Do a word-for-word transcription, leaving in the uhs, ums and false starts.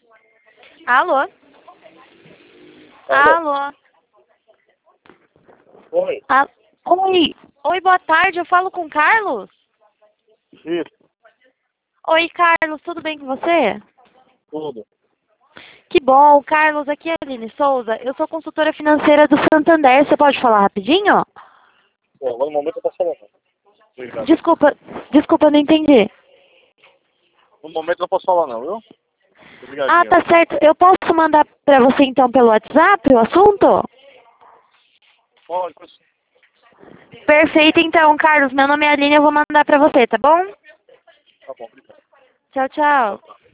Alô? Alô? Alô? Oi. Ah, oi. Oi, boa tarde. Eu falo com o Carlos? Isso, Oi, Carlos. Tudo bem com você? tudo. Que bom. Carlos, aqui é a Aline Souza. Eu sou consultora financeira do Santander. Você pode falar rapidinho? Bom, agora no momento eu posso falar não. Obrigado. Desculpa, desculpa, eu não entendi. No momento eu não posso falar não, viu? Ah, Obrigadinho. tá certo. Eu posso mandar pra você então pelo WhatsApp o assunto? Pode, pode. Perfeito, então, Carlos. Meu nome é Aline, eu vou mandar pra você, tá bom? Tá bom, obrigado. Tchau, tchau.